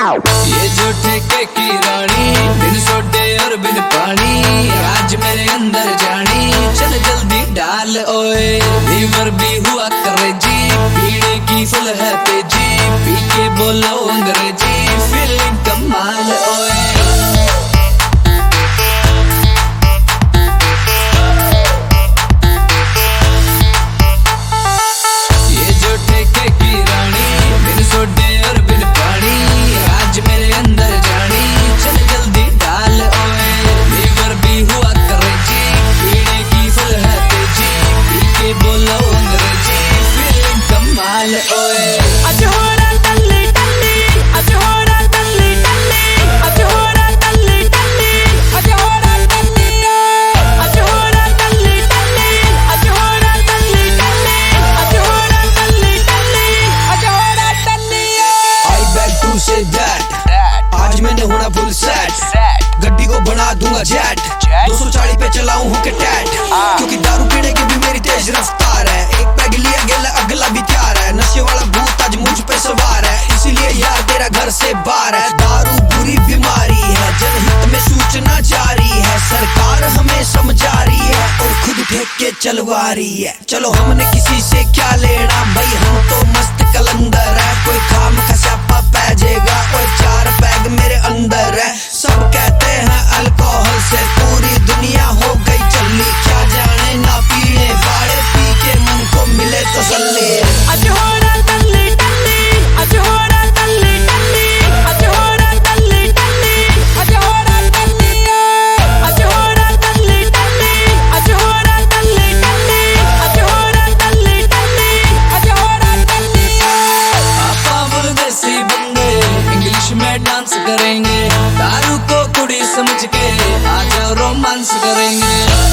ये जो ठेके की रानी, बिन सोडे और बिन पानी, आज मेरे अंदर जानी, चल जल्दी डाल ओए। लीवर भी हुआ करे जी, पीने की फुल है तेजी, पी के बोलो अंग्रेजी, फीलिंग कमाल ओए। आज मैंने होना फुल सेट, गड्डी को बना दूंगा जेट, 240 पे चलाऊं हूँ के टैट, क्योंकि दारू पीने की भी मेरी तेज रफ्तार है। एक पैग लिया गेला अगला भी तैयार है, नशे वाला भूत आज मुझ पे सवार है, इसीलिए यार तेरा घर से बाहर है। दारू बुरी बीमारी है, जनहित में सूचना जारी है, सरकार हमें समझा रही है और खुद फेंक के चलवा रही है। चलो हमने किसी से क्या लेना भाई, हम तो मस्त कलंदर है, कोई खाम खसापा पै जाएगा और 4 पैग मेरे अंदर है। सब कहते हैं अल्कोहल से पूरी दुनिया हो गई चल्ली, क्या जाने ना पीने वाले पी के मन को मिले तसल्ली। डांस करेंगे दारू को कुड़ी समझ के, आज रोमांस करेंगे।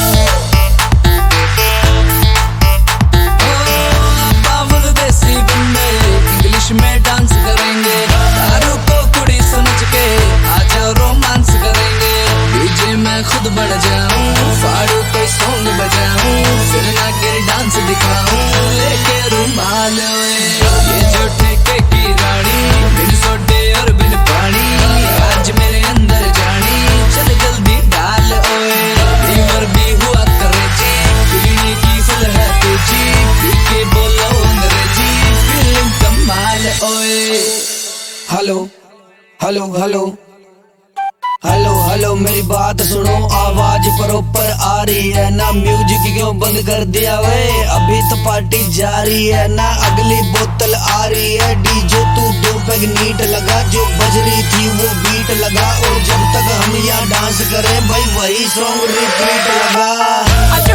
पावल देसी बंदे इंग्लिश में डांस करेंगे, दारू को कुड़ी समझ के, आज रोमांस करेंगे। डीजे में खुद बढ़ जाऊं, फाड़ू कोई सॉन्ग बजाऊं, फिर ना गिर डांस दिखाऊं, लेके रुमाल। ये जो ठेके की रानी, बिन सोडे और बिन पानी, आज मेरे अंदर जानी, चल जल्दी डाल ओए। लीवर भी हुआ करे जी, पीने की फुल है तेजी, पी के बोलो अंग्रेजी, फीलिंग कमाल ओए। Hello hello hello hello hello मेरी बात सुनो, आवाज प्रॉपर आ रही है ना, म्यूजिक क्यों बंद कर दिया वे, अभी तो पार्टी जारी है ना, अगली बोतल आ रही है। डीजे तू 2 पैग नीट लगा, जो बज रही थी वो बीट लगा, और जब तक हम यहाँ डांस करें भाई वही सॉन्ग रिपीट लगा।